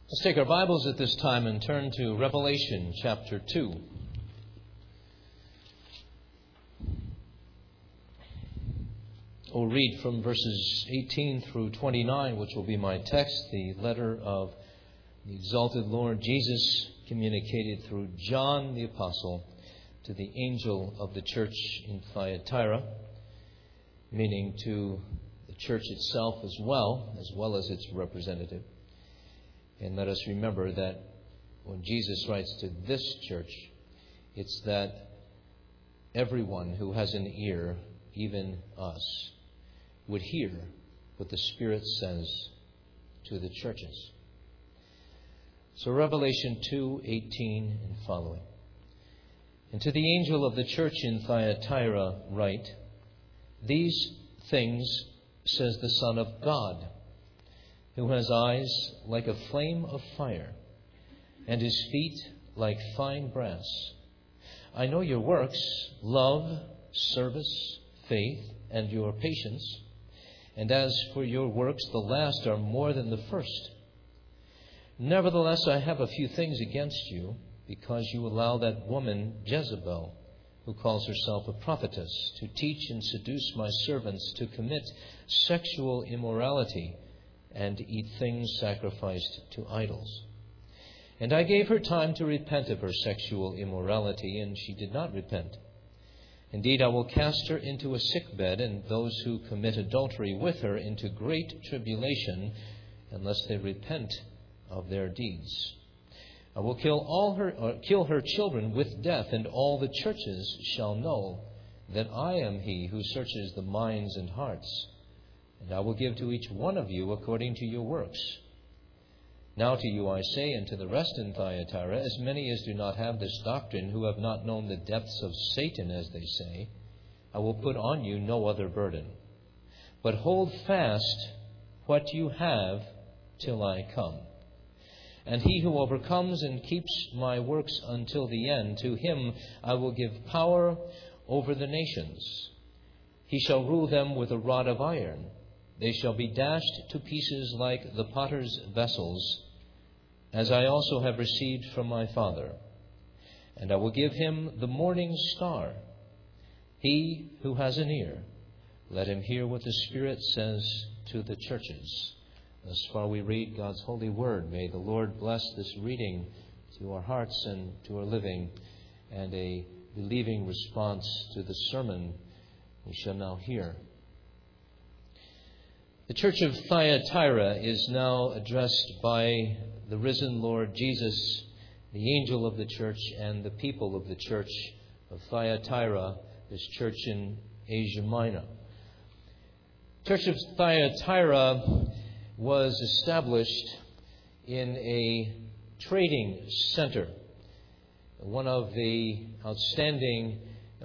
Let's take our Bibles at this time and turn to Revelation chapter 2. We'll read from verses 18 through 29, which will be my text, the letter of the exalted Lord Jesus communicated through John the Apostle to the angel of the church in Thyatira, meaning to the church itself as well as its representative. And let us remember that when Jesus writes to this church, it's that everyone who has an ear, even us, would hear what the Spirit says to the churches. So Revelation 2:18 and following. And to the angel of the church in Thyatira write, "These things says the Son of God, who has eyes like a flame of fire, and his feet like fine brass. I know your works, love, service, faith, and your patience. And as for your works, the last are more than the first. Nevertheless, I have a few things against you, because you allow that woman Jezebel, who calls herself a prophetess, to teach and seduce my servants to commit sexual immorality and eat things sacrificed to idols. And I gave her time to repent of her sexual immorality, and she did not repent. Indeed, I will cast her into a sickbed, and those who commit adultery with her into great tribulation, unless they repent of their deeds. I will kill her children with death, and all the churches shall know that I am he who searches the minds and hearts. And I will give to each one of you according to your works. Now to you I say, and to the rest in Thyatira, as many as do not have this doctrine, who have not known the depths of Satan, as they say, I will put on you no other burden. But hold fast what you have till I come. And he who overcomes and keeps my works until the end, to him I will give power over the nations. He shall rule them with a rod of iron. They shall be dashed to pieces like the potter's vessels, as I also have received from my Father. And I will give him the morning star. He who has an ear, let him hear what the Spirit says to the churches." Thus far we read God's holy word. May the Lord bless this reading to our hearts and to our living, and a believing response to the sermon we shall now hear. The church of Thyatira is now addressed by the risen Lord Jesus, the angel of the church, and the people of the church of Thyatira, this church in Asia Minor. The church of Thyatira was established in a trading center, one of the outstanding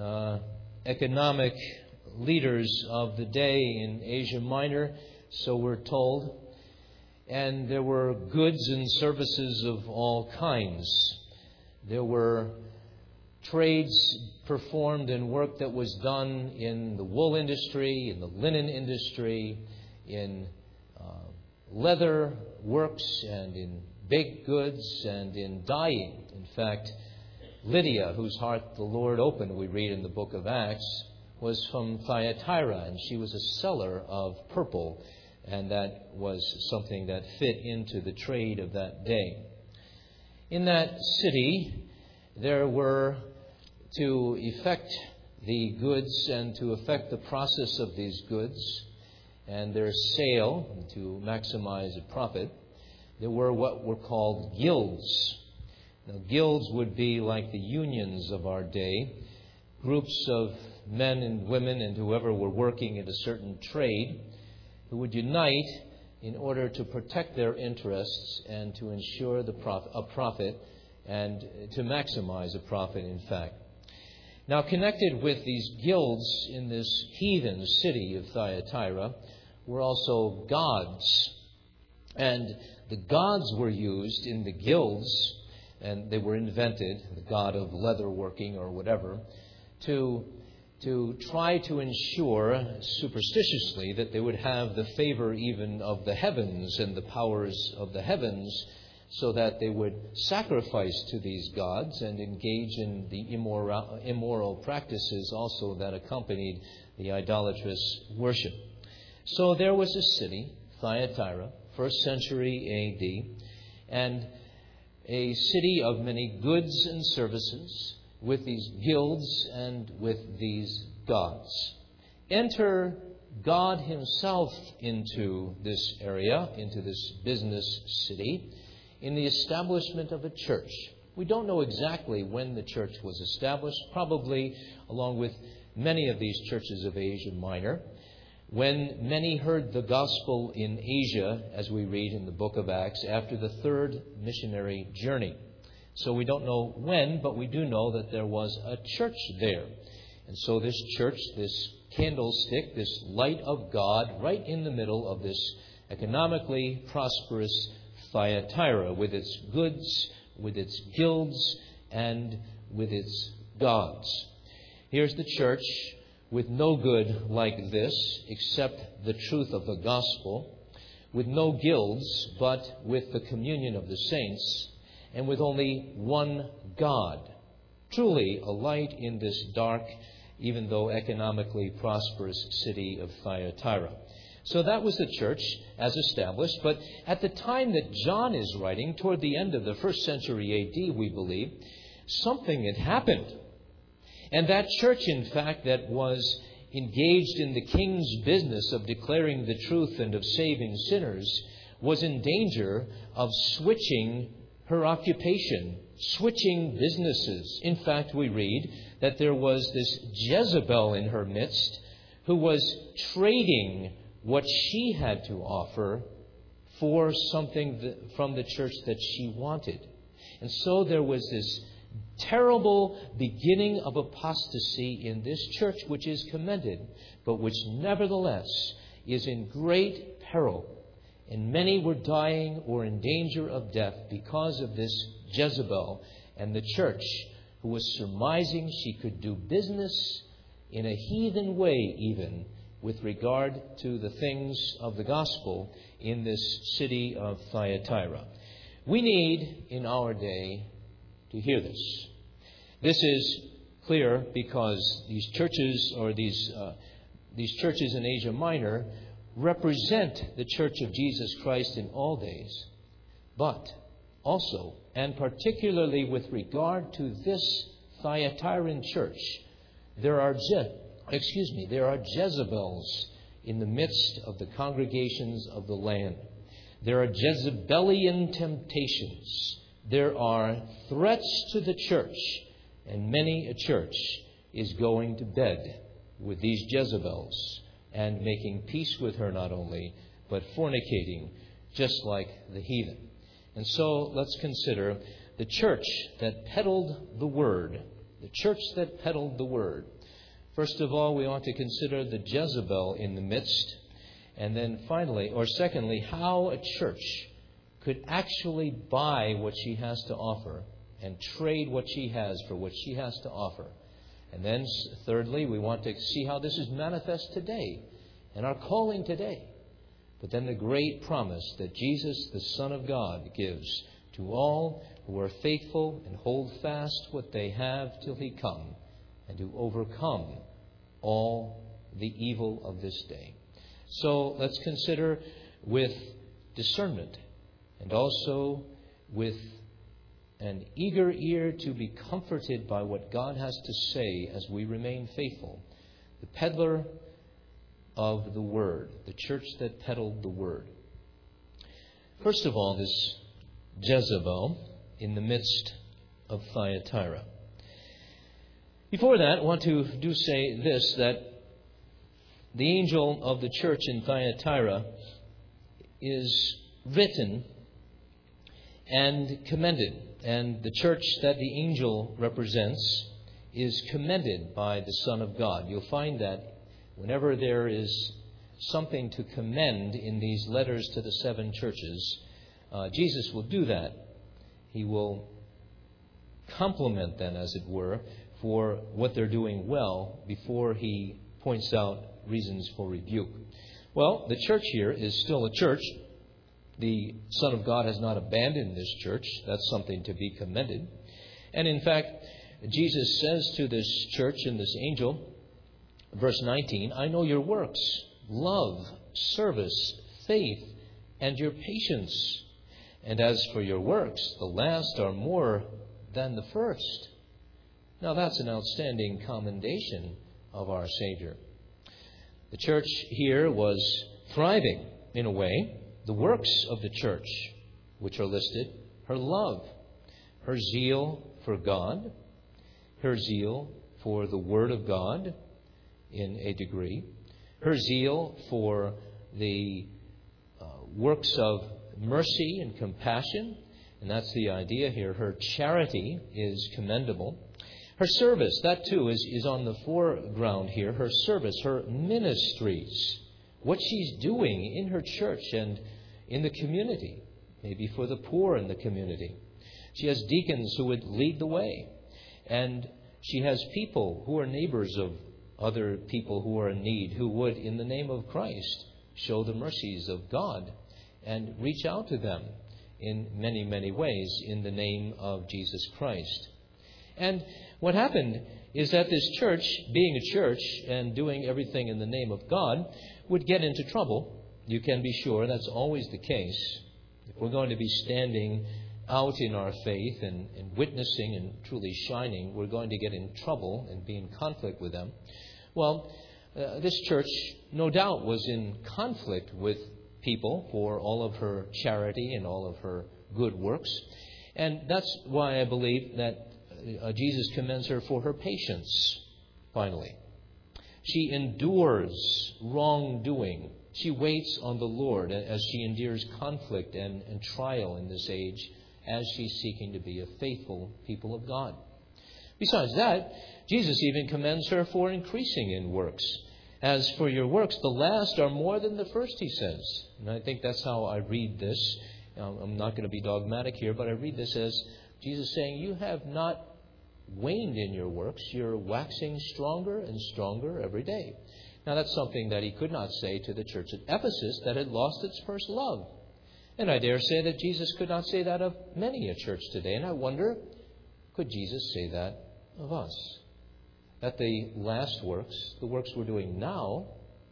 economic leaders of the day in Asia Minor, so we're told. And there were goods and services of all kinds. There were trades performed and work that was done in the wool industry, in the linen industry, in leather works, and in baked goods, and in dyeing. In fact, Lydia, whose heart the Lord opened, we read in the book of Acts, was from Thyatira, and she was a seller of purple, and that was something that fit into the trade of that day. In that city, there were, to effect the goods and to effect the process of these goods and their sale to maximize a profit, there were what were called guilds. Now, guilds would be like the unions of our day, groups of men and women and whoever were working at a certain trade who would unite in order to protect their interests and to ensure a profit and to maximize a profit, in fact. Now, connected with these guilds in this heathen city of Thyatira were also gods. And the gods were used in the guilds, and they were invented, the god of leatherworking or whatever, to try to ensure superstitiously that they would have the favor even of the heavens and the powers of the heavens, so that they would sacrifice to these gods and engage in the immoral practices also that accompanied the idolatrous worship. So there was a city, Thyatira, 1st century A.D., and a city of many goods and services, with these guilds and with these gods. Enter God himself into this area, into this business city, in the establishment of a church. We don't know exactly when the church was established, probably along with many of these churches of Asia Minor, when many heard the gospel in Asia, as we read in the book of Acts, after the third missionary journey. So we don't know when, but we do know that there was a church there. And so this church, this candlestick, this light of God, right in the middle of this economically prosperous Thyatira, with its goods, with its guilds, and with its gods. Here's the church with no good like this, except the truth of the gospel, with no guilds, but with the communion of the saints, and with only one God. Truly a light in this dark, even though economically prosperous city of Thyatira. So that was the church as established. But at the time that John is writing, toward the end of the 1st century A.D., we believe, something had happened. And that church, in fact, that was engaged in the king's business of declaring the truth and of saving sinners, was in danger of switching her occupation, switching businesses. In fact, we read that there was this Jezebel in her midst who was trading what she had to offer for something from the church that she wanted. And so there was this terrible beginning of apostasy in this church, which is commended, but which nevertheless is in great peril. And many were dying or in danger of death because of this Jezebel, and the church, who was surmising she could do business in a heathen way even with regard to the things of the gospel in this city of Thyatira. We need in our day to hear this. This is clear because these churches or these churches in Asia Minor represent the Church of Jesus Christ in all days, but also, and particularly with regard to this Thyatiran church, there are Jezebels in the midst of the congregations of the land. There are Jezebelian temptations. There are threats to the church, and many a church is going to bed with these Jezebels and making peace with her not only, but fornicating just like the heathen. And so let's consider the church that peddled the word. The church that peddled the word. First of all, we ought to consider the Jezebel in the midst. And then secondly, how a church could actually buy what she has to offer and trade what she has for what she has to offer. And then thirdly, we want to see how this is manifest today and our calling today. But then the great promise that Jesus, the Son of God, gives to all who are faithful and hold fast what they have till he come, and to overcome all the evil of this day. So let's consider with discernment and also with an eager ear to be comforted by what God has to say as we remain faithful. The peddler of the word, the church that peddled the word. First of all, this Jezebel in the midst of Thyatira. Before that, I want to say this, that the angel of the church in Thyatira is written and commended. And the church that the angel represents is commended by the Son of God. You'll find that whenever there is something to commend in these letters to the 7 churches, Jesus will do that. He will compliment them, as it were, for what they're doing well before he points out reasons for rebuke. Well, the church here is still a church, The Son of God has not abandoned this church. That's something to be commended. And in fact, Jesus says to this church and this angel, verse 19, I know your works, love, service, faith, and your patience. And as for your works, the last are more than the first. Now that's an outstanding commendation of our Savior. The church here was thriving in a way. The works of the church, which are listed, her love, her zeal for God, her zeal for the Word of God in a degree, her zeal for the works of mercy and compassion, and that's the idea here. Her charity is commendable. Her service, that too, is on the foreground here. Her service, her ministries, what she's doing in her church and in the community, maybe for the poor in the community. She has deacons who would lead the way. And she has people who are neighbors of other people who are in need, who would, in the name of Christ, show the mercies of God and reach out to them in many, many ways in the name of Jesus Christ. And what happened is that this church, being a church and doing everything in the name of God, would get into trouble. You can be sure that's always the case. If we're going to be standing out in our faith and witnessing and truly shining, we're going to get in trouble and be in conflict with them. Well, this church, no doubt, was in conflict with people for all of her charity and all of her good works. And that's why I believe that Jesus commends her for her patience, finally. She endures wrongdoing. She waits on the Lord as she endures conflict and trial in this age as she's seeking to be a faithful people of God. Besides that, Jesus even commends her for increasing in works. As for your works, the last are more than the first, he says. And I think that's how I read this. I'm not going to be dogmatic here, but I read this as Jesus saying, you have not waned in your works. You're waxing stronger and stronger every day. Now, that's something that he could not say to the church at Ephesus that had lost its first love. And I dare say that Jesus could not say that of many a church today. And I wonder, could Jesus say that of us? That the last works, the works we're doing now,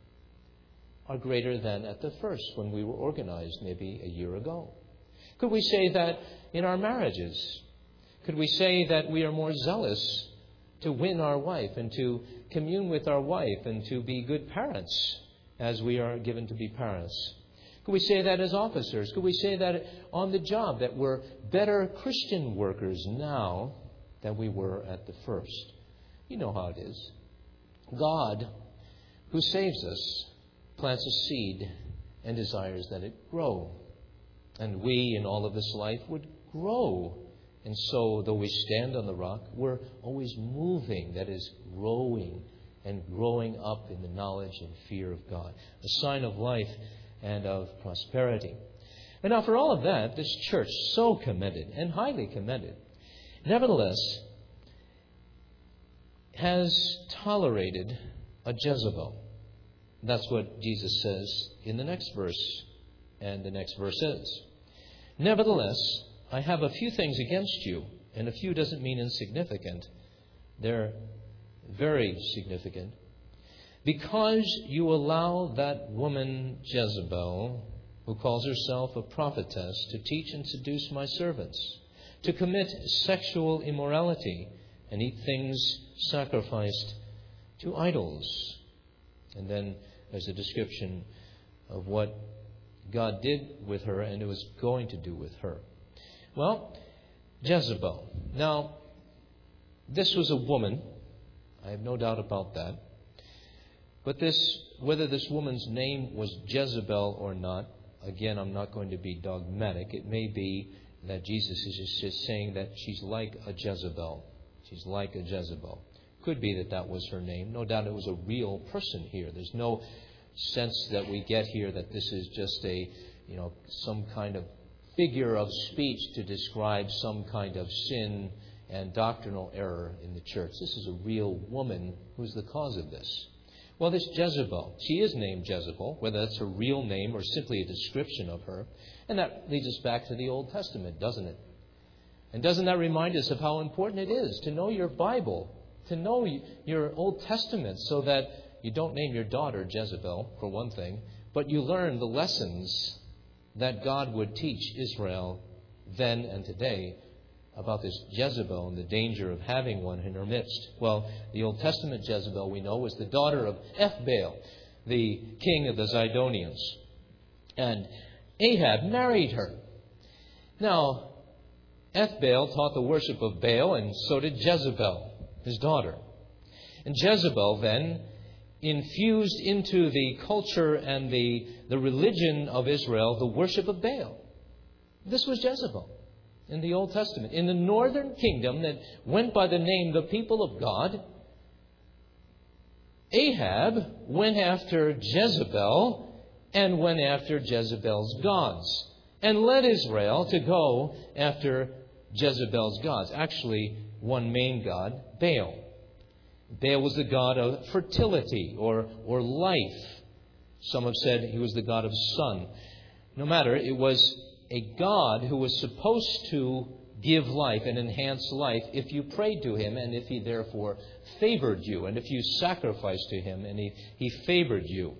are greater than at the first when we were organized maybe a year ago? Could we say that in our marriages? Could we say that we are more zealous to win our wife and to commune with our wife and to be good parents as we are given to be parents? Could we say that as officers? Could we say that on the job, that we're better Christian workers now than we were at the first? You know how it is. God, who saves us, plants a seed and desires that it grow. And we, in all of this life, would grow. And so, though we stand on the rock, we're always moving, that is, growing and growing up in the knowledge and fear of God. A sign of life and of prosperity. And now, for all of that, this church, so commended and highly commended, nevertheless, has tolerated a Jezebel. That's what Jesus says in the next verse. And the next verse is, nevertheless, I have a few things against you. And a few doesn't mean insignificant. They're very significant. Because you allow that woman Jezebel, who calls herself a prophetess, to teach and seduce my servants, to commit sexual immorality and eat things sacrificed to idols. And then there's a description of what God did with her and was going to do with her. Well, Jezebel. Now, this was a woman. I have no doubt about that. But whether this woman's name was Jezebel or not, again, I'm not going to be dogmatic. It may be that Jesus is just saying that she's like a Jezebel. She's like a Jezebel. Could be that was her name. No doubt it was a real person here. There's no sense that we get here that this is just some kind of figure of speech to describe some kind of sin and doctrinal error in the church. This is a real woman who's the cause of this. Well, this Jezebel, she is named Jezebel, whether that's her real name or simply a description of her. And that leads us back to the Old Testament, doesn't it? And doesn't that remind us of how important it is to know your Bible, to know your Old Testament, so that you don't name your daughter Jezebel, for one thing, but you learn the lessons that God would teach Israel then and today about this Jezebel and the danger of having one in her midst. Well, the Old Testament Jezebel, we know, was the daughter of Ethbaal, the king of the Zidonians. And Ahab married her. Now, Ethbaal taught the worship of Baal, and so did Jezebel, his daughter. And Jezebel then infused into the culture and the religion of Israel the worship of Baal. This was Jezebel in the Old Testament. In the northern kingdom that went by the name the people of God, Ahab went after Jezebel and went after Jezebel's gods and led Israel to go after Jezebel's gods. Actually, one main god, Baal. Baal was the god of fertility or life. Some have said he was the god of sun. No matter, it was a god who was supposed to give life and enhance life if you prayed to him and if he therefore favored you, and if you sacrificed to him and he favored you,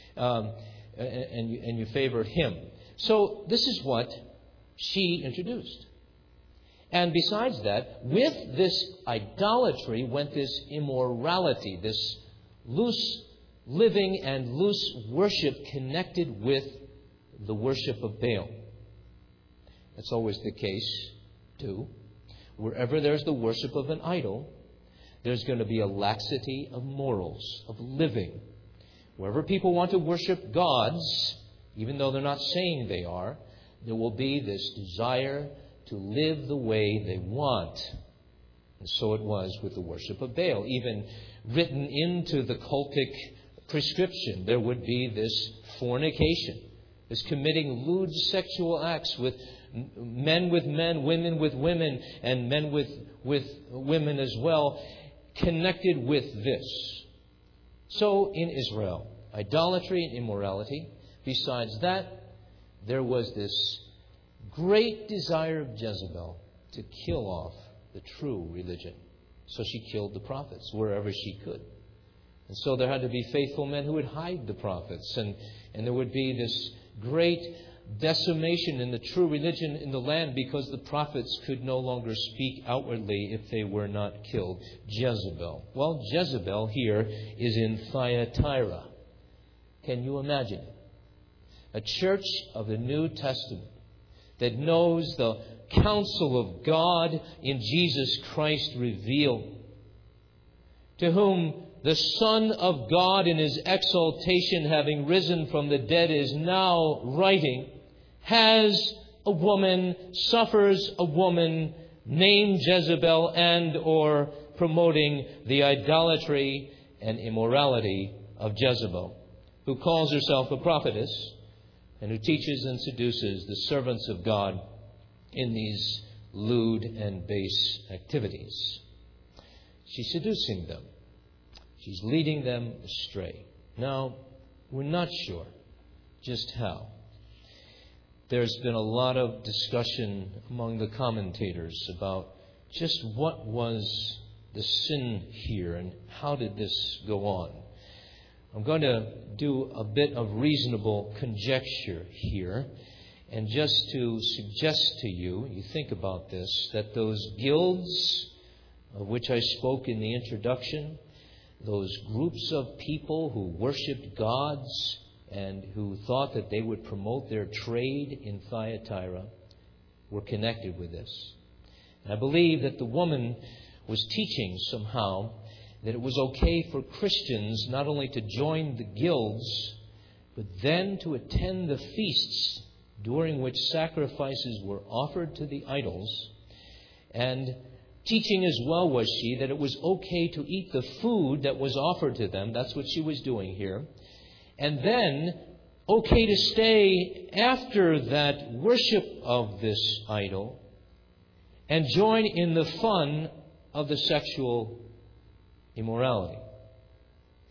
and you favored him. So this is what she introduced. And besides that, with this idolatry went this immorality, this loose living and loose worship connected with the worship of Baal. That's always the case, too. Wherever there's the worship of an idol, there's going to be a laxity of morals, of living. Wherever people want to worship gods, even though they're not saying they are, there will be this desire to live the way they want. And so it was with the worship of Baal. Even written into the cultic prescription, there would be this fornication, this committing lewd sexual acts with men, women with women, and men with women as well, connected with this. So in Israel, idolatry and immorality. Besides that, there was this great desire of Jezebel to kill off the true religion. So she killed the prophets wherever she could. And so there had to be faithful men who would hide the prophets. And there would be this great decimation in the true religion in the land because the prophets could no longer speak outwardly if they were not killed. Jezebel. Well, Jezebel here is in Thyatira. Can you imagine it? A church of the New Testament that knows the counsel of God in Jesus Christ revealed, to whom the Son of God in His exaltation, having risen from the dead, is now writing, has a woman, suffers a woman named Jezebel, and or promoting the idolatry and immorality of Jezebel, who calls herself a prophetess and who teaches and seduces the servants of God in these lewd and base activities. She's seducing them. She's leading them astray. Now, we're not sure just how. There's been a lot of discussion among the commentators about just what was the sin here and how did this go on. I'm going to do a bit of reasonable conjecture here, and just to suggest to you, you think about this, that those guilds of which I spoke in the introduction, those groups of people who worshipped gods and who thought that they would promote their trade in Thyatira, were connected with this. And I believe that the woman was teaching somehow that it was okay for Christians not only to join the guilds, but then to attend the feasts during which sacrifices were offered to the idols. And teaching as well was she that it was okay to eat the food that was offered to them. That's what she was doing here. And then okay to stay after that worship of this idol and join in the fun of the sexual immorality.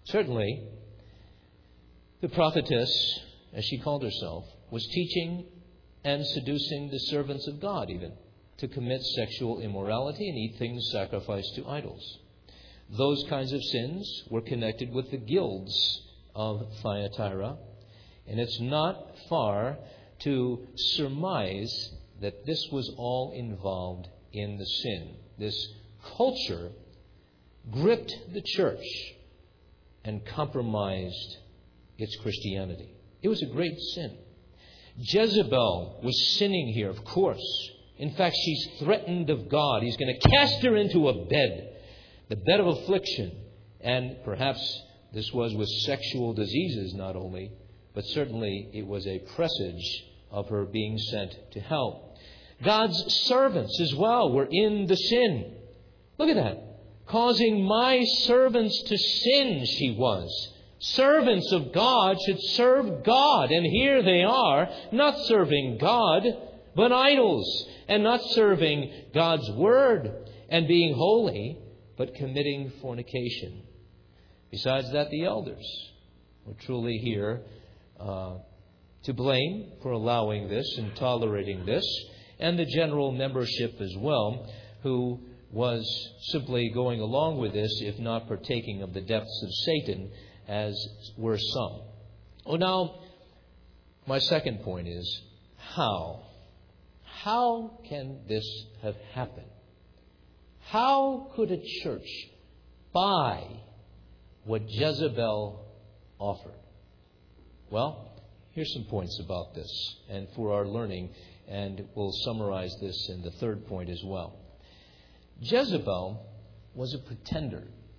Certainly, the prophetess, as she called herself, was teaching and seducing the servants of God even to commit sexual immorality and eat things sacrificed to idols. Those kinds of sins were connected with the guilds of Thyatira, and it's not far to surmise that this was all involved in the sin. This culture gripped the church and compromised its Christianity. It was a great sin. Jezebel was sinning here, of course. In fact, she's threatened of God. He's going to cast her into a bed, the bed of affliction. And perhaps this was with sexual diseases not only, but certainly it was a presage of her being sent to hell. God's servants as well were in the sin. Look at that. Causing my servants to sin, she was. Servants of God should serve God. And here they are, not serving God, but idols. And not serving God's word and being holy, but committing fornication. Besides that, the elders were truly here to blame for allowing this and tolerating this. And the general membership as well, who was simply going along with this, if not partaking of the depths of Satan, as were some. Oh, now, my second point is, how? How can this have happened? How could a church buy what Jezebel offered? Well, here's some points about this, and for our learning, and we'll summarize this in the third point as well. Jezebel was a pretender.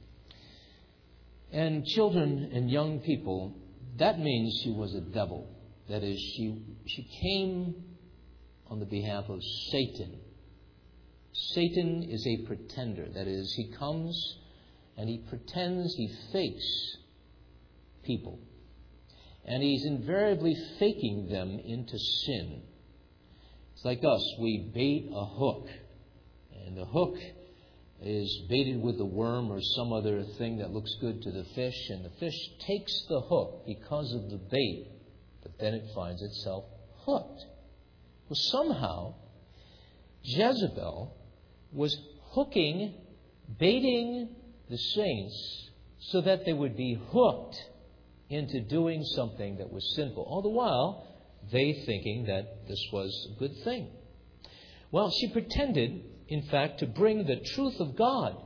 And children and young people, that means she was a devil. That is, she came on the behalf of Satan. Satan is a pretender. That is, he comes and he pretends, he fakes people. And he's invariably faking them into sin. It's like us. We bait a hook. And the hook is baited with the worm or some other thing that looks good to the fish. And the fish takes the hook because of the bait. But then it finds itself hooked. Well, somehow, Jezebel was hooking, baiting the saints so that they would be hooked into doing something that was sinful. All the while, they thinking that this was a good thing. Well, she pretended, in fact, to bring the truth of God.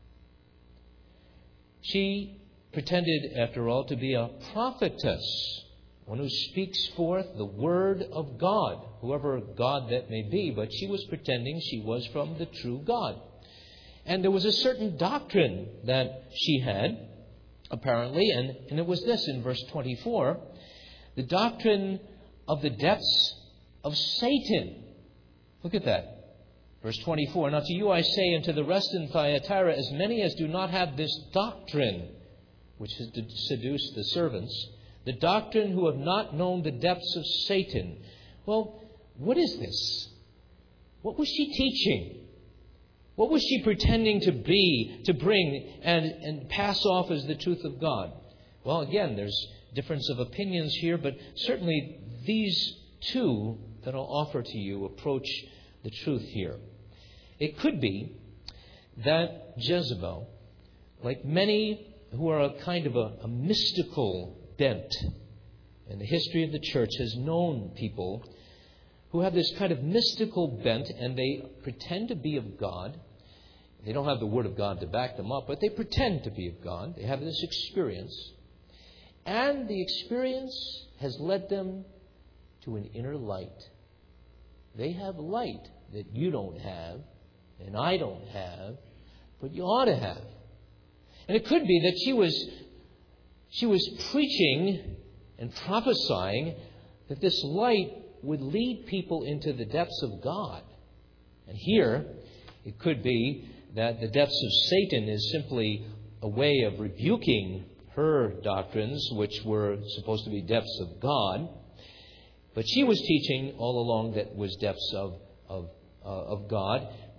She pretended, after all, to be a prophetess, one who speaks forth the word of God, whoever God that may be, but she was pretending she was from the true God. And there was a certain doctrine that she had, apparently, and it was this in verse 24, the doctrine of the depths of Satan. Look at that. Verse 24, now to you I say, and to the rest in Thyatira, as many as do not have this doctrine, which is to seduce the servants, the doctrine who have not known the depths of Satan. Well, what is this? What was she teaching? What was she pretending to be, to bring, and pass off as the truth of God? Well, again, there's difference of opinions here, but certainly these two that I'll offer to you approach the truth here. It could be that Jezebel, like many who are a kind of a mystical bent in the history of the church, has known people who have this kind of mystical bent, and they pretend to be of God. They don't have the Word of God to back them up, but they pretend to be of God. They have this experience. And the experience has led them to an inner light. They have light that you don't have, and I don't have, but you ought to have. And it could be that she was preaching and prophesying that this light would lead people into the depths of God. And here, it could be that the depths of Satan is simply a way of rebuking her doctrines, which were supposed to be depths of God. But she was teaching all along that was depths of God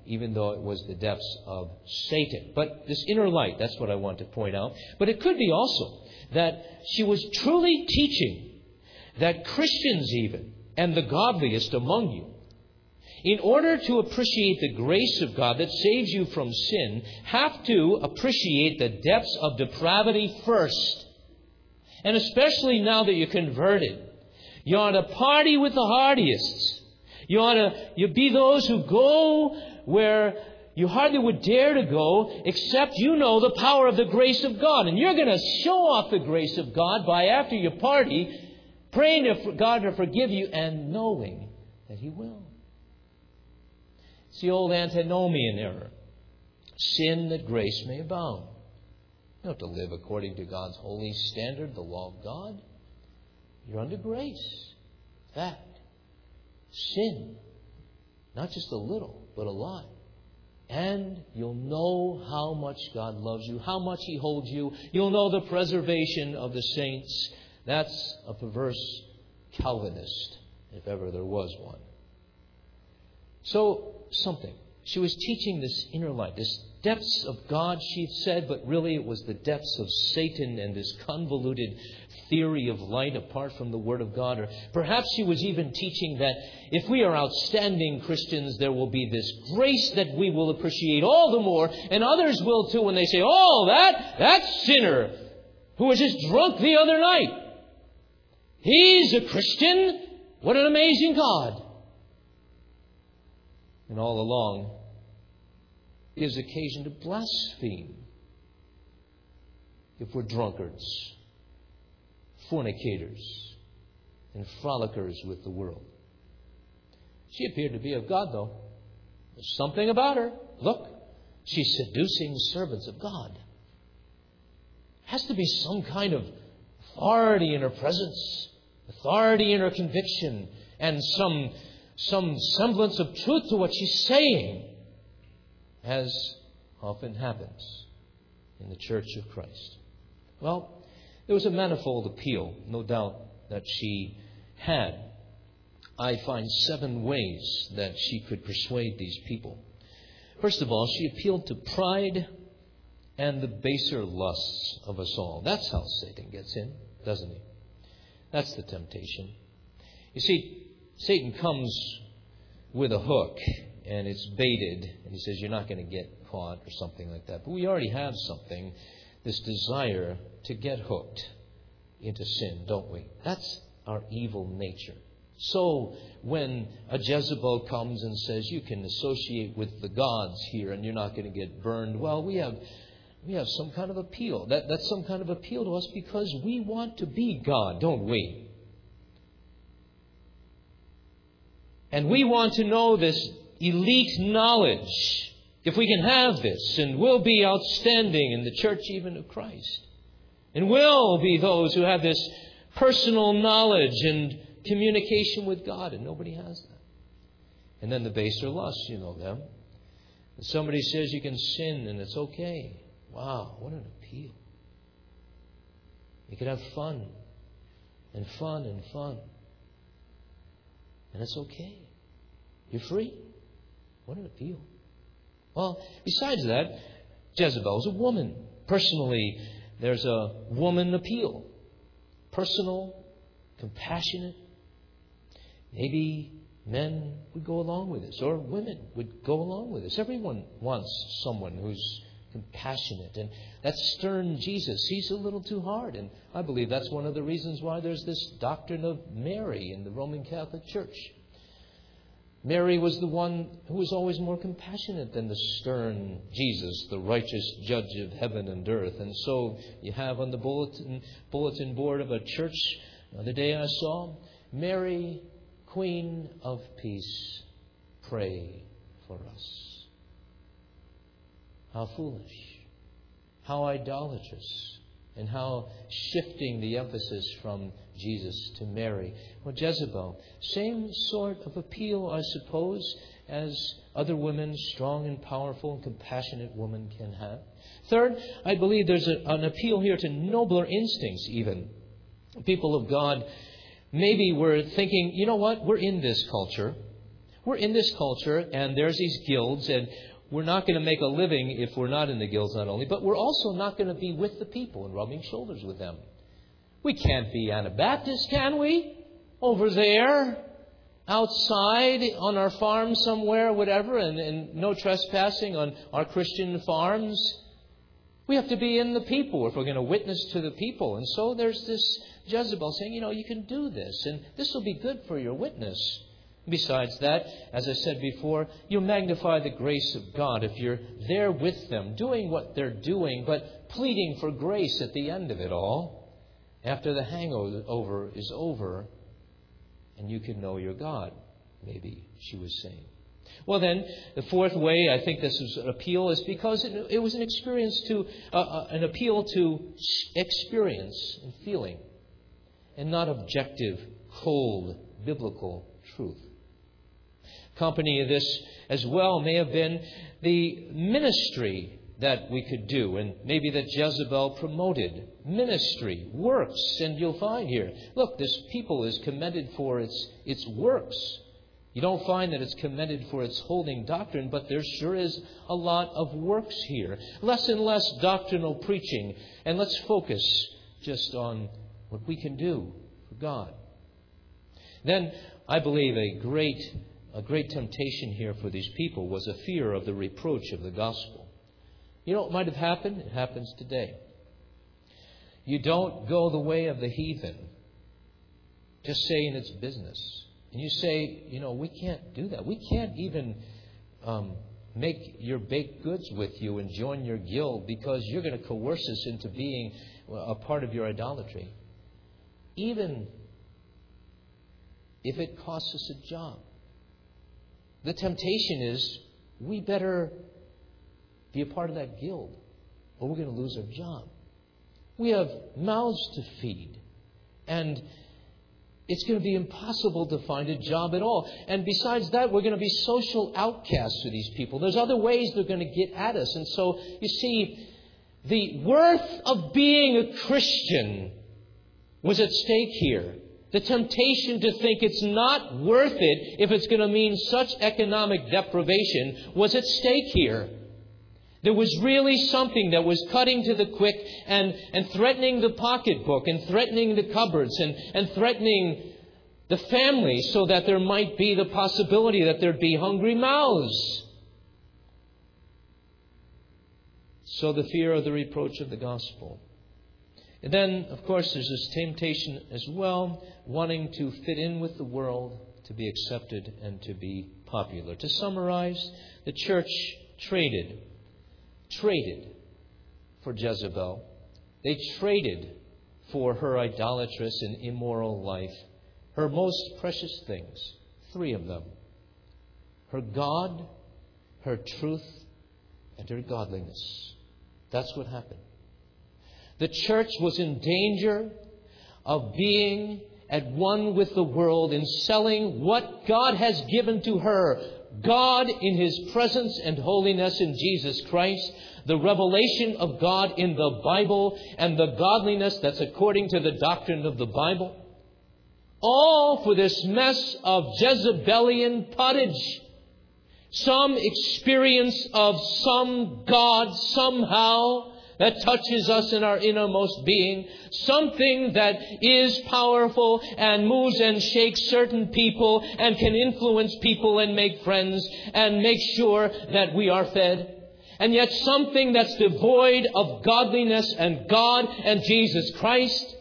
even though it was the depths of Satan. But this inner light, that's what I want to point out. But it could be also that she was truly teaching that Christians even, and the godliest among you, in order to appreciate the grace of God that saves you from sin, have to appreciate the depths of depravity first. And especially now that you're converted, you ought to party with the hardiest. You ought to be those who go where you hardly would dare to go, except you know the power of the grace of God. And you're going to show off the grace of God by, after you party, praying to God to forgive you and knowing that He will. It's the old antinomian error. Sin that grace may abound. You don't have to live according to God's holy standard, the law of God. You're under grace. Fact. Sin. Not just a little, but a lot. And you'll know how much God loves you, how much He holds you. You'll know the preservation of the saints. That's a perverse Calvinist, if ever there was one. So, something. She was teaching this inner light, this depths of God, she said, but really it was the depths of Satan and this convoluted theory of light apart from the Word of God. Or perhaps she was even teaching that if we are outstanding Christians, there will be this grace that we will appreciate all the more, and others will too when they say, oh, that sinner who was just drunk the other night, he's a Christian. What an amazing God. And all along, it gives occasion to blaspheme if we're drunkards, fornicators, and frolickers with the world. She appeared to be of God, though. There's something about her. Look, she's seducing servants of God. Has to be some kind of authority in her presence, authority in her conviction, and some semblance of truth to what she's saying, as often happens in the Church of Christ. Well, there was a manifold appeal, no doubt, that she had. I find 7 ways that she could persuade these people. First of all, she appealed to pride and the baser lusts of us all. That's how Satan gets in, doesn't he? That's the temptation. You see, Satan comes with a hook and it's baited and he says you're not going to get caught or something like that. But we already have something, this desire to get hooked into sin, don't we? That's our evil nature. So when a Jezebel comes and says you can associate with the gods here and you're not going to get burned, well, we have some kind of appeal. That's some kind of appeal to us because we want to be God, don't we? And we want to know this elite knowledge. If we can have this, and we'll be outstanding in the church even of Christ. And we'll be those who have this personal knowledge and communication with God, and nobody has that. And then the baser lusts, you know them. And somebody says you can sin and it's okay. Wow, what an appeal. You could have fun and fun and fun. And it's okay. You're free. What an appeal. Well, besides that, Jezebel's a woman. Personally, there's a woman appeal. Personal, compassionate. Maybe men would go along with this, or women would go along with this. Everyone wants someone who's compassionate. And that stern Jesus, he's a little too hard. And I believe that's one of the reasons why there's this doctrine of Mary in the Roman Catholic Church. Mary was the one who was always more compassionate than the stern Jesus, the righteous judge of heaven and earth. And so you have on the bulletin board of a church the other day I saw, Mary, Queen of Peace, pray for us. How foolish, how idolatrous, and how shifting the emphasis from Jesus to Mary. Well, Jezebel, same sort of appeal, I suppose, as other women, strong and powerful and compassionate women can have. Third, I believe there's an appeal here to nobler instincts even. People of God, maybe we're thinking, you know what, we're in this culture. We're in this culture, and there's these guilds, and we're not going to make a living if we're not in the guilds, not only, but we're also not going to be with the people and rubbing shoulders with them. We can't be Anabaptists, can we? Over there, outside on our farm somewhere, whatever, and no trespassing on our Christian farms. We have to be in the people if we're going to witness to the people. And so there's this Jezebel saying, you can do this, and this will be good for your witness. Besides that, as I said before, you'll magnify the grace of God if you're there with them, doing what they're doing, but pleading for grace at the end of it all, after the hangover is over, and you can know your God, maybe she was saying. Well then, the fourth way I think this is an appeal is because it was an an appeal to experience and feeling, and not objective, cold, biblical truth. Accompanying this as well may have been the ministry that we could do, and maybe that Jezebel promoted. Ministry, works, and you'll find here, look, this people is commended for its works. You don't find that it's commended for its holding doctrine, but there sure is a lot of works here. Less and less doctrinal preaching, and let's focus just on what we can do for God. Then, I believe a great temptation here for these people was a fear of the reproach of the gospel. You know what might have happened? It happens today. You don't go the way of the heathen, just saying it's business. And you say, we can't do that. We can't even make your baked goods with you and join your guild because you're going to coerce us into being a part of your idolatry. Even if it costs us a job. The temptation is we better be a part of that guild or we're going to lose our job. We have mouths to feed, and it's going to be impossible to find a job at all. And besides that, we're going to be social outcasts for these people. There's other ways they're going to get at us. And so, you see, the worth of being a Christian was at stake here. The temptation to think it's not worth it if it's going to mean such economic deprivation was at stake here. There was really something that was cutting to the quick and threatening the pocketbook and threatening the cupboards and threatening the family so that there might be the possibility that there'd be hungry mouths. So the fear of the reproach of the gospel. And then, of course, there's this temptation as well, wanting to fit in with the world, to be accepted and to be popular. To summarize, the church traded for Jezebel. They traded for her idolatrous and immoral life, her most precious things, 3 of them: her God, her truth, and her godliness. That's what happened. The church was in danger of being at one with the world in selling what God has given to her. God in His presence and holiness in Jesus Christ, the revelation of God in the Bible, and the godliness that's according to the doctrine of the Bible. All for this mess of Jezebelian pottage. Some experience of some God somehow that touches us in our innermost being. Something that is powerful and moves and shakes certain people and can influence people and make friends and make sure that we are fed. And yet something that's devoid of godliness and God and Jesus Christ.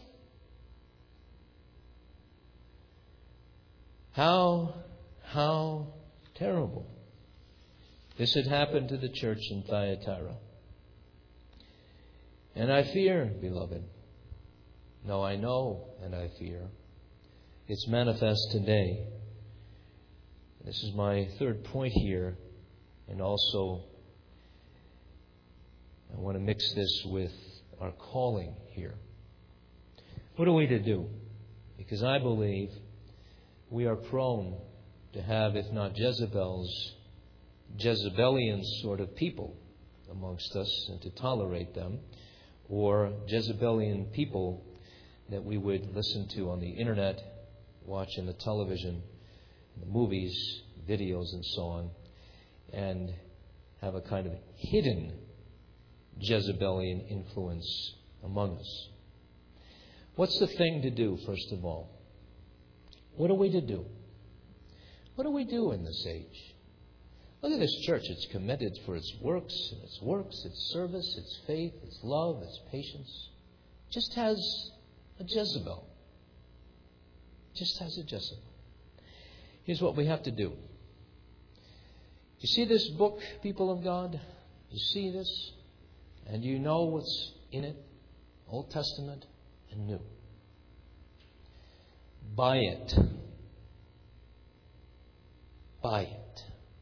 How terrible. This had happened to the church in Thyatira. And I fear, beloved, no, I know and I fear, it's manifest today. This is my third point here, and also I want to mix this with our calling here. What are we to do? Because I believe we are prone to have, if not Jezebelian sort of people amongst us, and to tolerate them, or Jezebelian people that we would listen to on the internet, watch in the television, in the movies, videos and so on, and have a kind of hidden Jezebelian influence among us. What's the thing to do, first of all? What are we to do? What do we do in this age? Look at this church. It's commended for its works, its service, its faith, its love, its patience. It just has a Jezebel. Just has a Jezebel. Here's what we have to do. You see this book, people of God? You see this? And you know what's in it? Old Testament and New. Buy it. Buy it.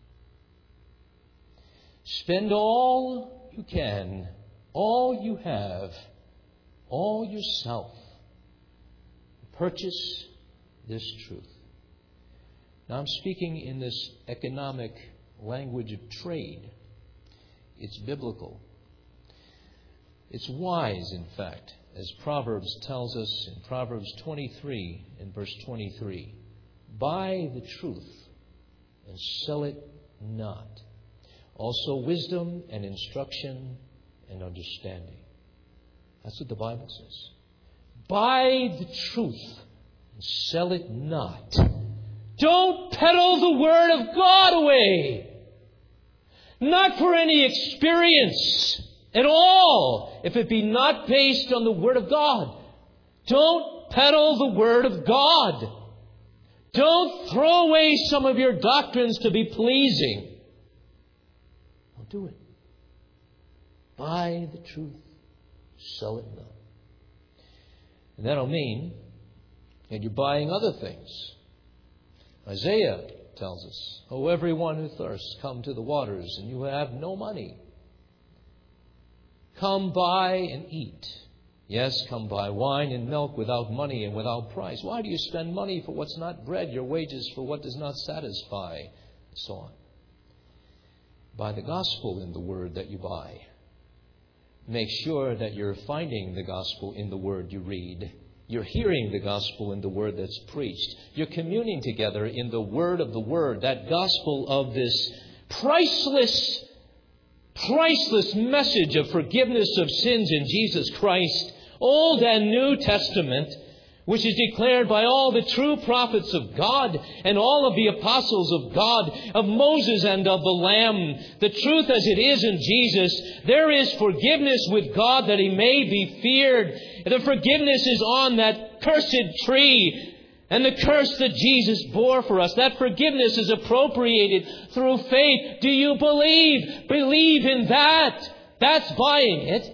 Spend all you can, all you have, all yourself. Purchase this truth. Now I'm speaking in this economic language of trade. It's biblical. It's wise, in fact, as Proverbs tells us in Proverbs 23 in verse 23. Buy the truth and sell it not. Also wisdom and instruction and understanding. That's what the Bible says. Buy the truth and sell it not. Don't peddle the Word of God away. Not for any experience at all, if it be not based on the Word of God. Don't peddle the Word of God. Don't throw away some of your doctrines to be pleasing. Don't do it. Buy the truth. Sell it not. And that'll mean that you're buying other things. Isaiah tells us, "O everyone who thirsts, come to the waters, and you have no money. Come buy and eat. Yes, come buy wine and milk without money and without price. Why do you spend money for what's not bread, your wages for what does not satisfy?" And so on. Buy the gospel in the word that you buy. Make sure that you're finding the gospel in the word you read. You're hearing the gospel in the word that's preached. You're communing together in the word of the word, that gospel of this priceless message of forgiveness of sins in Jesus Christ, Old and New Testament, which is declared by all the true prophets of God and all of the apostles of God, of Moses and of the Lamb. The truth as it is in Jesus, there is forgiveness with God that He may be feared. The forgiveness is on that cursed tree and the curse that Jesus bore for us. That forgiveness is appropriated through faith. Do you believe? Believe in that. That's buying it.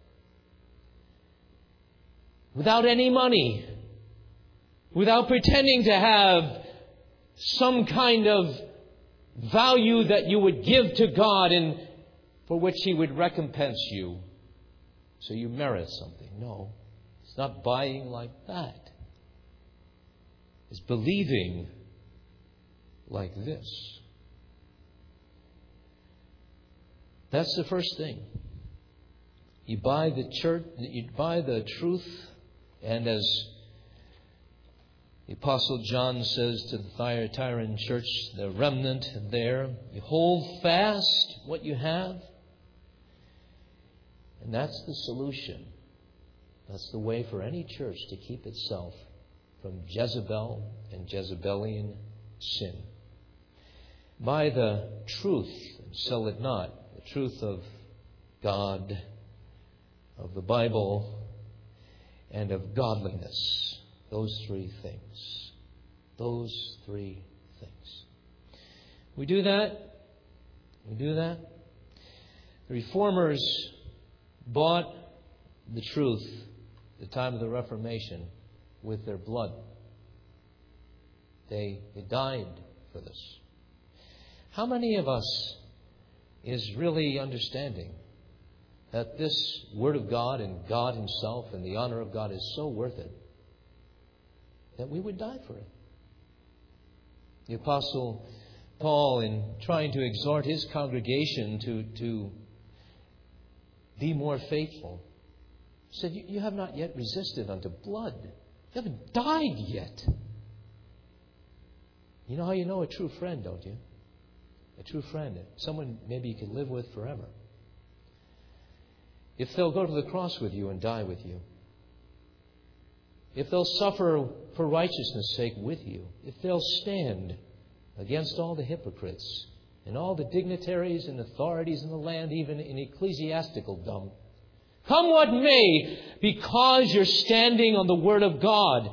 Without any money. Without pretending to have some kind of value that you would give to God and for which He would recompense you. So you merit something. No, it's not buying like that. It's believing like this. That's the first thing. You buy the church, you buy the truth, and as the Apostle John says to the Thyatiran church, the remnant there, you hold fast what you have. And that's the solution. That's the way for any church to keep itself from Jezebel and Jezebelian sin. Buy the truth and sell it not. The truth of God, of the Bible, and of godliness. Those three things. Those three things. We do that. We do that. The Reformers bought the truth at the time of the Reformation with their blood. They died for this. How many of us is really understanding that this Word of God and God Himself and the honor of God is so worth it that we would die for it? The Apostle Paul, in trying to exhort his congregation to be more faithful, said, you have not yet resisted unto blood. You haven't died yet. You know how you know a true friend, don't you? A true friend. Someone maybe you can live with forever. If they'll go to the cross with you and die with you. If they'll suffer for righteousness' sake with you. If they'll stand against all the hypocrites and all the dignitaries and authorities in the land, even in ecclesiasticaldom. Come what may, because you're standing on the Word of God.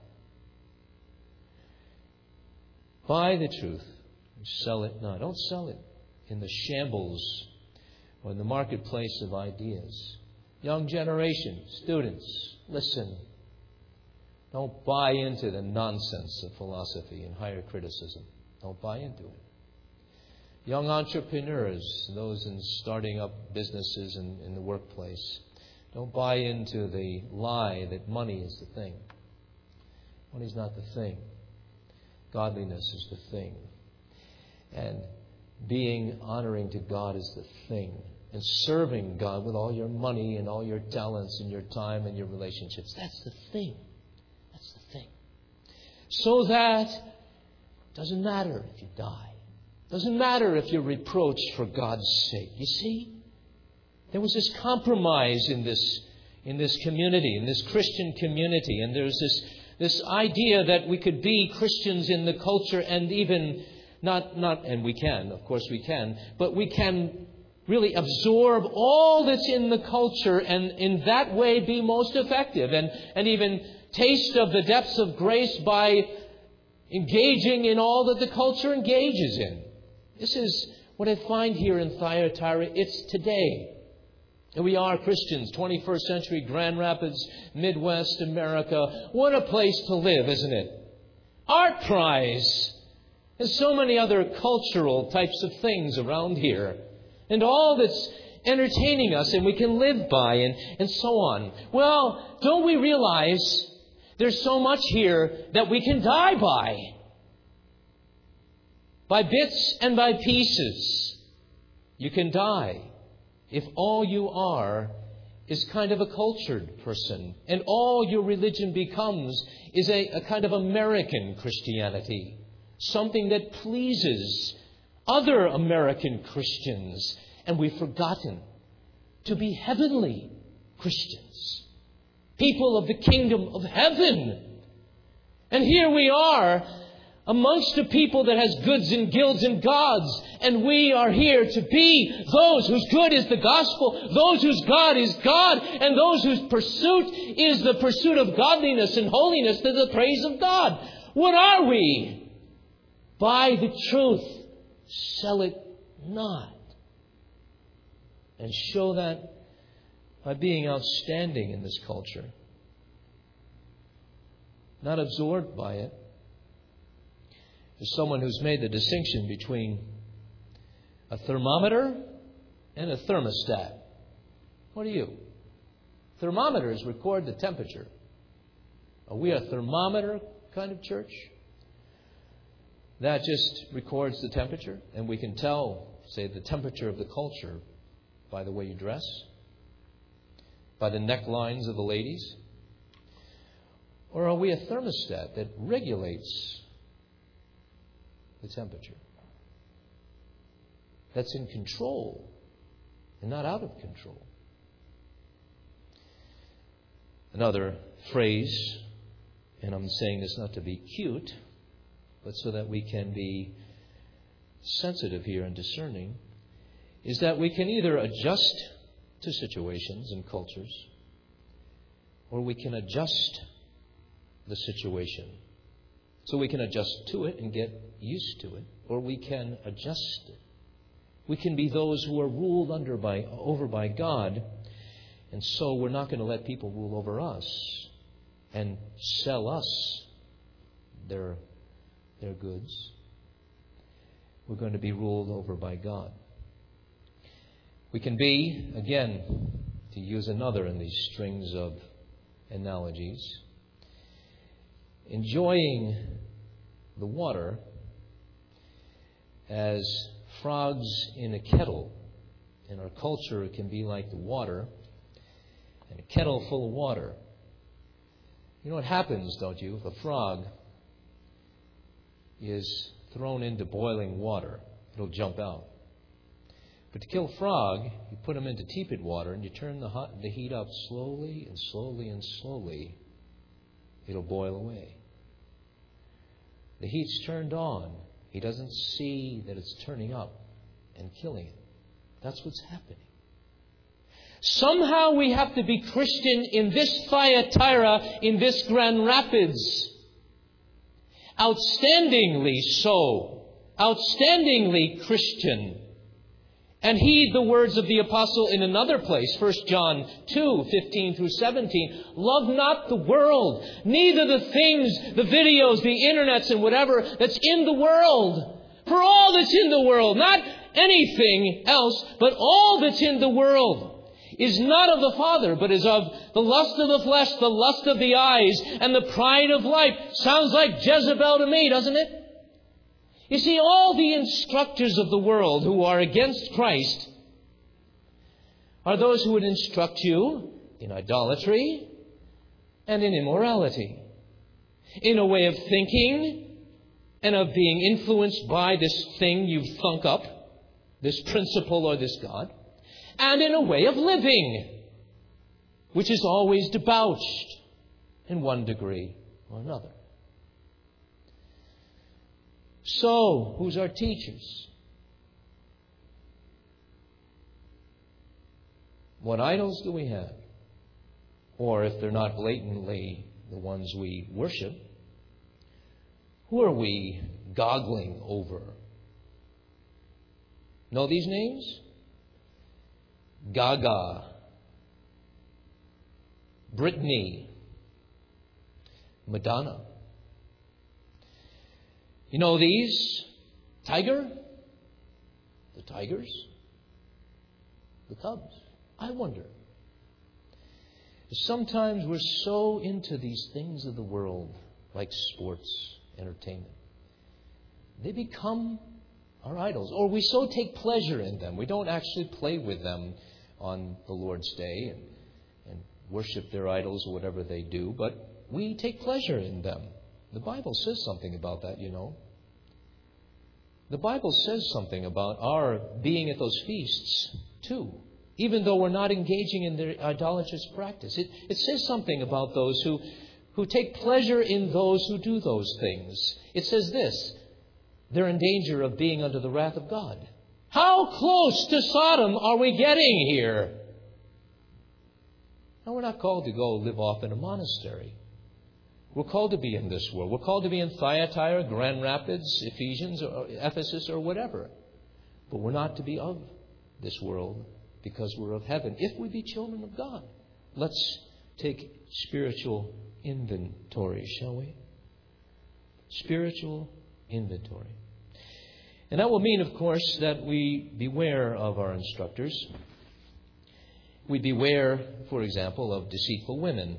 Buy the truth and sell it not. Don't sell it in the shambles or in the marketplace of ideas. Young generation, students, listen. Don't buy into the nonsense of philosophy and higher criticism. Don't buy into it. Young entrepreneurs, those in starting up businesses in the workplace, don't buy into the lie that money is the thing. Money's not the thing. Godliness is the thing. And being honoring to God is the thing. And serving God with all your money and all your talents and your time and your relationships, that's the thing. That's the thing. So that it doesn't matter if you die. Doesn't matter if you're reproached for God's sake. You see? There was this compromise in this community, in this Christian community. And there's this idea that we could be Christians in the culture and even and we can, of course we can, but we can really absorb all that's in the culture and in that way be most effective and even taste of the depths of grace by engaging in all that the culture engages in. This is what I find here in Thyatira. It's today. And we are Christians, 21st century Grand Rapids, Midwest America. What a place to live, isn't it? Art Prize. And so many other cultural types of things around here. And all that's entertaining us and we can live by and so on. Well, don't we realize there's so much here that we can die by? By bits and by pieces. You can die if all you are is kind of a cultured person. And all your religion becomes is a kind of American Christianity. Something that pleases other American Christians. And we've forgotten to be heavenly Christians. People of the kingdom of heaven. And here we are amongst a people that has goods and gilds and gods. And we are here to be those whose good is the gospel, those whose God is God, and those whose pursuit is the pursuit of godliness and holiness to the praise of God. What are we? Buy the truth, sell it not. And show that by being outstanding in this culture. Not absorbed by it. There's someone who's made the distinction between a thermometer and a thermostat. What are you? Thermometers record the temperature. Are we a thermometer kind of church? That just records the temperature, and we can tell, say, the temperature of the culture by the way you dress, by the necklines of the ladies. Or are we a thermostat that regulates the temperature? That's in control and not out of control. Another phrase, and I'm saying this not to be cute, but so that we can be sensitive here and discerning, is that we can either adjust to situations and cultures, or we can adjust the situation. So we can adjust to it and get used to it, or we can adjust it. We can be those who are ruled over by God, and so we're not going to let people rule over us and sell us their goods. We're going to be ruled over by God. We can be, again, to use another in these strings of analogies, enjoying the water as frogs in a kettle. In our culture, it can be like the water, and a kettle full of water. You know what happens, don't you, if a frog is thrown into boiling water, it'll jump out. But to kill a frog, you put them into tepid water and you turn the heat up slowly and slowly and slowly. It'll boil away. The heat's turned on. He doesn't see that it's turning up and killing it. That's what's happening. Somehow we have to be Christian in this Thyatira, in this Grand Rapids. Outstandingly so. Outstandingly Christian. And heed the words of the apostle in another place, 1 John 2:15 through 17. Love not the world, neither the things, the videos, the internets and whatever that's in the world. For all that's in the world, not anything else, but all that's in the world is not of the Father, but is of the lust of the flesh, the lust of the eyes, and the pride of life. Sounds like Jezebel to me, doesn't it? You see, all the instructors of the world who are against Christ are those who would instruct you in idolatry and in immorality, in a way of thinking and of being influenced by this thing you've thunk up, this principle or this God, and in a way of living, which is always debauched in one degree or another. So, who's our teachers? What idols do we have? Or if they're not blatantly the ones we worship, who are we goggling over? Know these names? Gaga, Britney, Madonna. You know these? Tiger? The Tigers? The Cubs? I wonder. Sometimes we're so into these things of the world, like sports, entertainment. They become our idols. Or we so take pleasure in them. We don't actually play with them on the Lord's Day and worship their idols or whatever they do, but we take pleasure in them. The Bible says something about that, you know. The Bible says something about our being at those feasts, too, even though we're not engaging in their idolatrous practice. It says something about those who take pleasure in those who do those things. It says this: they're in danger of being under the wrath of God. How close to Sodom are we getting here? Now, we're not called to go live off in a monastery. We're called to be in this world. We're called to be in Thyatira, Grand Rapids, Ephesians, or Ephesus, or whatever. But we're not to be of this world because we're of heaven, if we be children of God. Let's take spiritual inventory, shall we? Spiritual inventory. And that will mean, of course, that we beware of our instructors. We beware, for example, of deceitful women.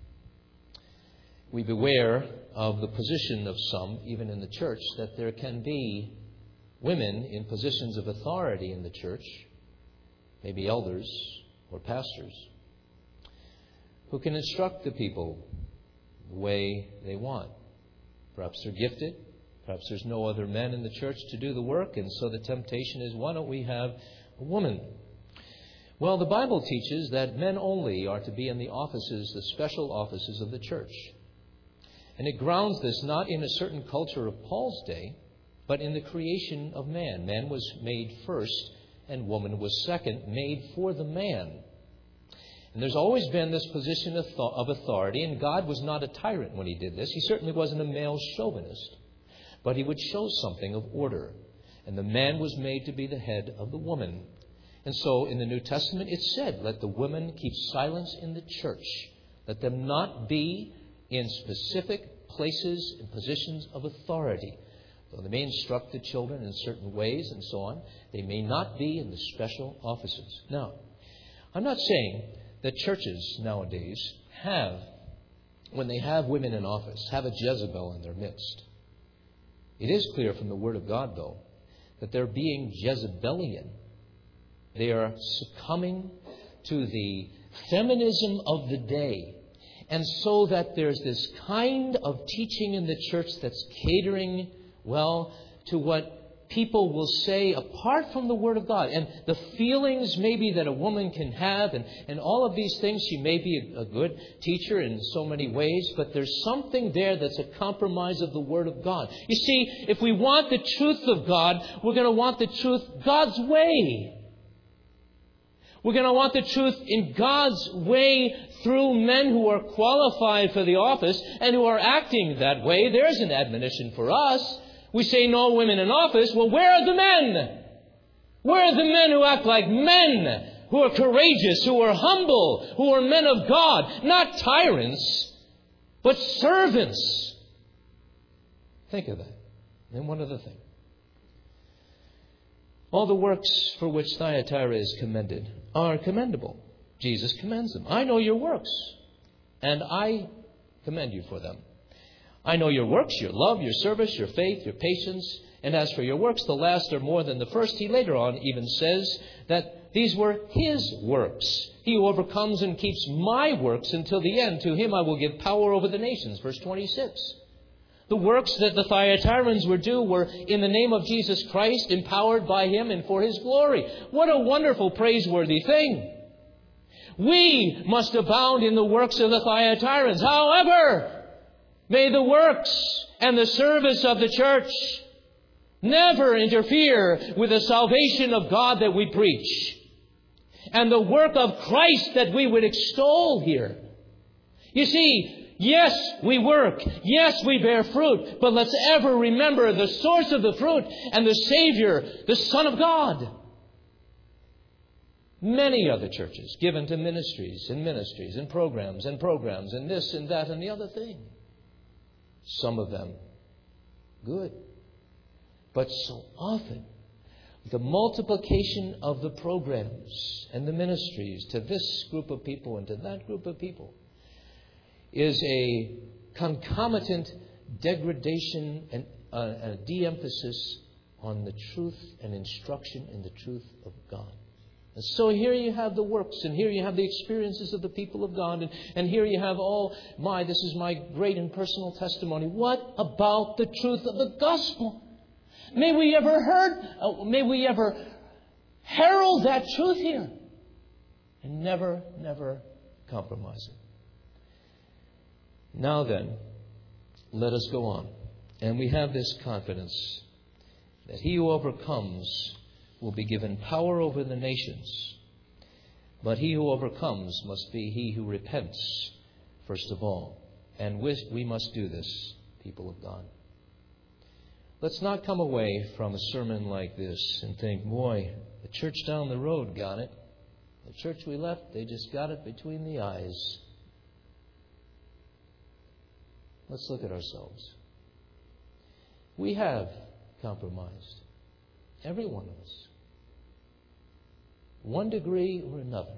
We beware of the position of some, even in the church, that there can be women in positions of authority in the church, maybe elders or pastors, who can instruct the people the way they want. Perhaps they're gifted. Perhaps there's no other men in the church to do the work, and so the temptation is, why don't we have a woman? Well, the Bible teaches that men only are to be in the offices, the special offices of the church. And it grounds this not in a certain culture of Paul's day, but in the creation of man. Man was made first, and woman was second, made for the man. And there's always been this position of authority, and God was not a tyrant when He did this. He certainly wasn't a male chauvinist. But He would show something of order. And the man was made to be the head of the woman. And so in the New Testament it said, let the women keep silence in the church. Let them not be in specific places and positions of authority. Though they may instruct the children in certain ways and so on, they may not be in the special offices. Now, I'm not saying that churches nowadays have, when they have women in office, have a Jezebel in their midst. It is clear from the Word of God, though, that they're being Jezebelian. They are succumbing to the feminism of the day. And so that there's this kind of teaching in the church that's catering well, to what people will say apart from the Word of God. And the feelings maybe that a woman can have and all of these things. She may be a good teacher in so many ways, but there's something there that's a compromise of the Word of God. You see, if we want the truth of God, we're going to want the truth God's way. We're going to want the truth in God's way through men who are qualified for the office and who are acting that way. There's an admonition for us. We say no women in office. Well, where are the men? Where are the men who act like men, who are courageous, who are humble, who are men of God? Not tyrants, but servants. Think of that. And one other thing. All the works for which Thyatira is commended are commendable. Jesus commends them. I know your works, and I commend you for them. I know your works, your love, your service, your faith, your patience. And as for your works, the last are more than the first. He later on even says that these were His works. He who overcomes and keeps my works until the end, to him I will give power over the nations. Verse 26. The works that the Thyatirans were due were in the name of Jesus Christ, empowered by Him and for His glory. What a wonderful, praiseworthy thing. We must abound in the works of the Thyatirans. However, may the works and the service of the church never interfere with the salvation of God that we preach and the work of Christ that we would extol here. You see, yes, we work. Yes, we bear fruit. But let's ever remember the source of the fruit and the Savior, the Son of God. Many other churches given to ministries and programs and this and that and the other thing. Some of them good. But so often, the multiplication of the programs and the ministries to this group of people and to that group of people is a concomitant degradation and a de-emphasis on the truth and instruction in the truth of God. And so here you have the works, and here you have the experiences of the people of God, and here you have this is my great and personal testimony. What about the truth of the gospel? May we ever herald that truth here and never compromise it. Now then, let us go on. And we have this confidence that he who overcomes will be given power over the nations. But he who overcomes must be he who repents, first of all. And we must do this, people of God. Let's not come away from a sermon like this and think, boy, the church down the road got it. The church we left, they just got it between the eyes. Let's look at ourselves. We have compromised. Every one of us. One degree or another.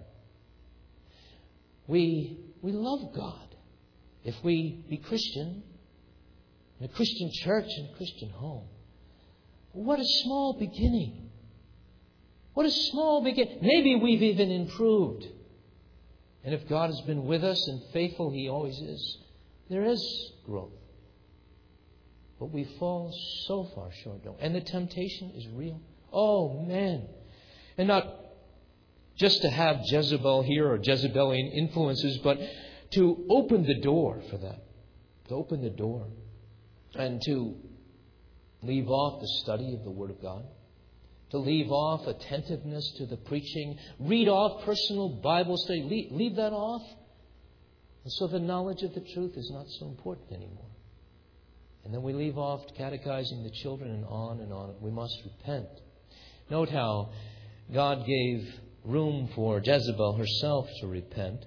We love God. If we be Christian, in a Christian church and a Christian home. What a small beginning. What a small beginning. Maybe we've even improved. And if God has been with us and faithful, He always is, there is growth. But we fall so far short. And the temptation is real. Oh, man. And not just to have Jezebel here or Jezebelian influences, but to open the door for that. To open the door. And to leave off the study of the Word of God. To leave off attentiveness to the preaching. Read off personal Bible study. Leave that off. And so the knowledge of the truth is not so important anymore. And then we leave off catechizing the children and on and on. We must repent. Note how God gave room for Jezebel herself to repent.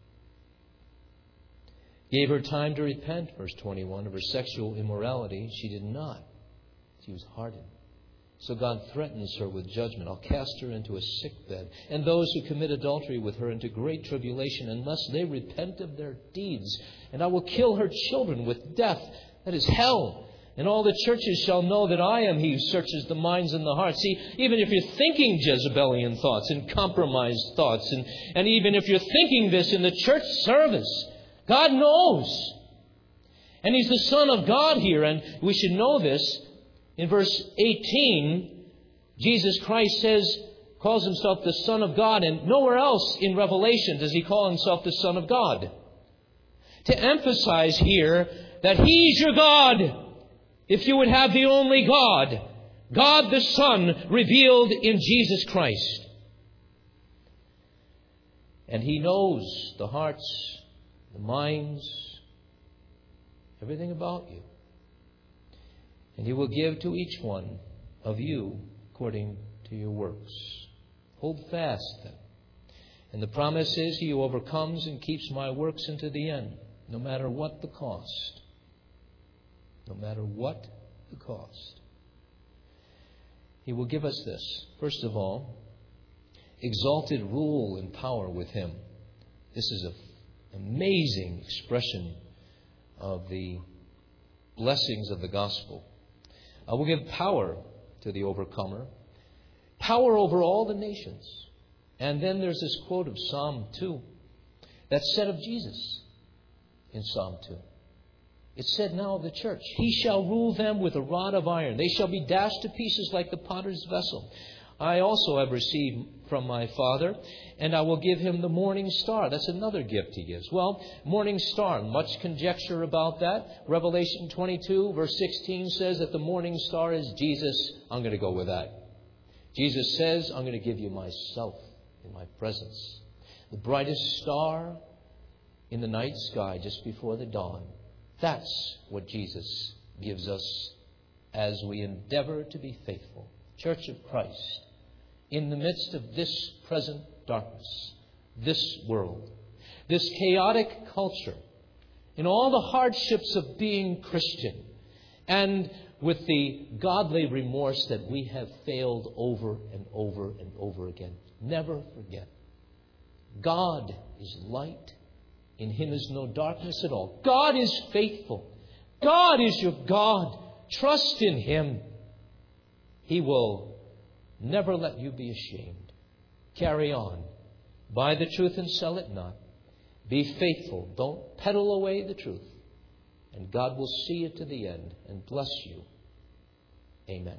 Gave her time to repent, verse 21, of her sexual immorality. She did not. She was hardened. So God threatens her with judgment. I'll cast her into a sickbed, and those who commit adultery with her into great tribulation, unless they repent of their deeds. And I will kill her children with death. That is hell. And all the churches shall know that I am He who searches the minds and the hearts. See, even if you're thinking Jezebelian thoughts and compromised thoughts, and even if you're thinking this in the church service, God knows. And He's the Son of God here, and we should know this. In verse 18, Jesus Christ calls himself the Son of God, and nowhere else in Revelation does he call himself the Son of God. To emphasize here that he's your God, if you would have the only God, God the Son revealed in Jesus Christ. And he knows the hearts, the minds, everything about you. And he will give to each one of you according to your works. Hold fast then. And the promise is, he who overcomes and keeps my works unto the end, no matter what the cost. No matter what the cost. He will give us this. First of all, exalted rule and power with him. This is an amazing expression of the blessings of the gospel. Will give power to the overcomer. Power over all the nations. And then there's this quote of Psalm 2 that's said of Jesus in Psalm 2. It said now of the church, he shall rule them with a rod of iron. They shall be dashed to pieces like the potter's vessel. I also have received from my Father, and I will give him the morning star. That's another gift he gives. Well, morning star, much conjecture about that. Revelation 22, verse 16 says that the morning star is Jesus. I'm going to go with that. Jesus says, I'm going to give you myself in my presence. The brightest star in the night sky just before the dawn. That's what Jesus gives us as we endeavor to be faithful. Church of Christ, in the midst of this present darkness, this world, this chaotic culture, in all the hardships of being Christian, and with the godly remorse that we have failed over and over and over again, never forget, God is light. In him is no darkness at all. God is faithful. God is your God. Trust in him. He will never let you be ashamed. Carry on. Buy the truth and sell it not. Be faithful. Don't peddle away the truth. And God will see it to the end and bless you. Amen.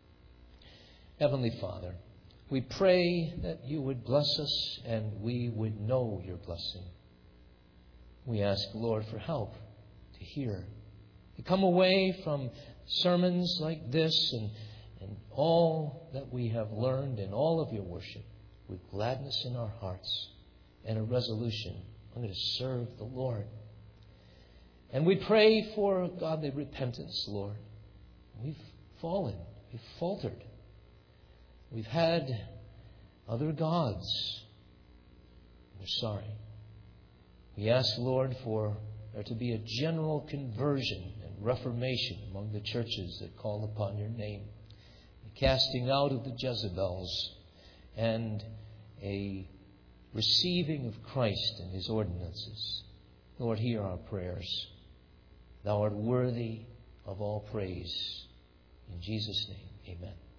Heavenly Father, we pray that you would bless us and we would know your blessing. We ask, Lord, for help to hear, to come away from sermons like this and all that we have learned in all of your worship with gladness in our hearts and a resolution. I'm going to serve the Lord. And we pray for godly repentance, Lord. We've fallen. We've faltered. We've had other gods. We're sorry. We ask, Lord, for there to be a general conversion and reformation among the churches that call upon your name. The casting out of the Jezebels and a receiving of Christ and his ordinances. Lord, hear our prayers. Thou art worthy of all praise. In Jesus' name, amen.